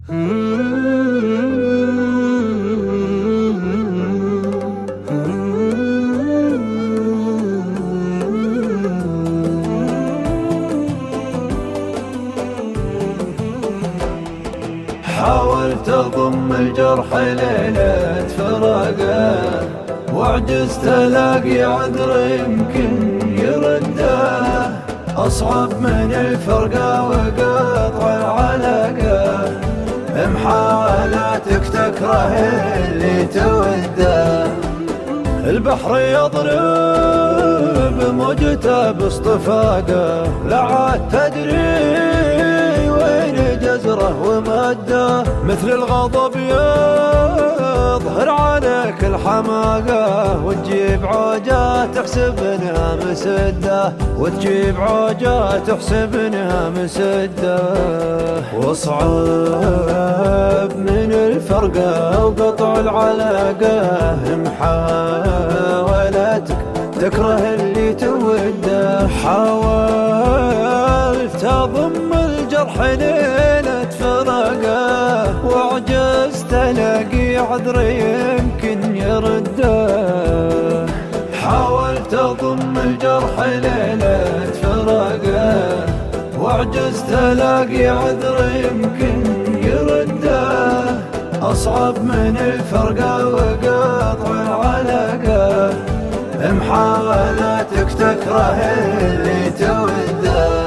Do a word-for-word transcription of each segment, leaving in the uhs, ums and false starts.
حاولت أضم الجرح ليلة فراقه، وعجزت ألاقي عذر يمكن يرده. أصعب من الفرقة وقطع العلاقة، محاولاتك تكره اللي توده. البحر يضرب موجته باصطفاقه، لا عاد تدري وين جزره ومده. مثل الغضب يظهر عليك الحماقة، وتجيب عوجة تحسب انها مسده، وتجيب عوجة تحسب انها مسده. واصعب من الفرقة وقطع العلاقة، محاولاتك تكره اللي توده. حاولت أضم الجرح ليلة فراقه، وعجزت ألاقي عذر يمكن يرده. حاولت أضم الجرح ليلة فراقه، وعجزت ألاقي عذر يمكن يرده. أصعب من الفرقة وقطع العلاقة، محاولاتك تكره اللي توده.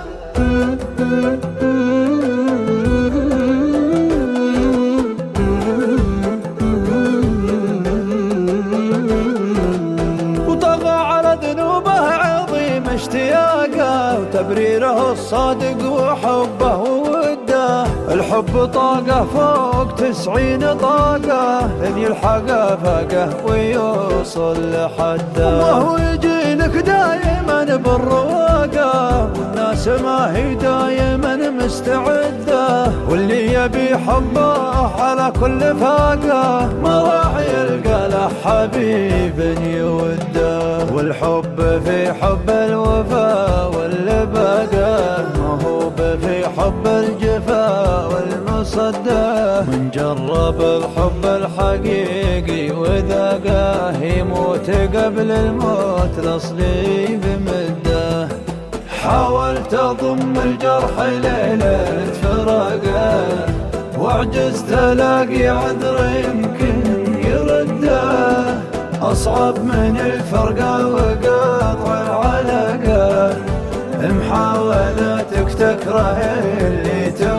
وطغى على ذنوبه عظيم اشتياقه، وتبريره الصادق وحبه ووده. الحب طاقه فوق تسعين طاقه، لن يلحقه فاقه ويوصل لحده. الله يجي لك دايما بالرواقه، والناس ما هي دايما مستعده. واللي يبي حبه على كل فاقه، ما راح يلقى له حبيب يوده. والحب في حب الوفا واللبقه، ما هو في حب الجفا والمصده. من جرب الحب الحقيقي وذاقه، يموت قبل الموت الأصلي بمده. حاولت أضم الجرح ليلة فراقه، وعجزت ألاقي عذر يمكن يرده. أصعب من الفرقة وقطع العلاقة، محاولاتك تكره اللي توده.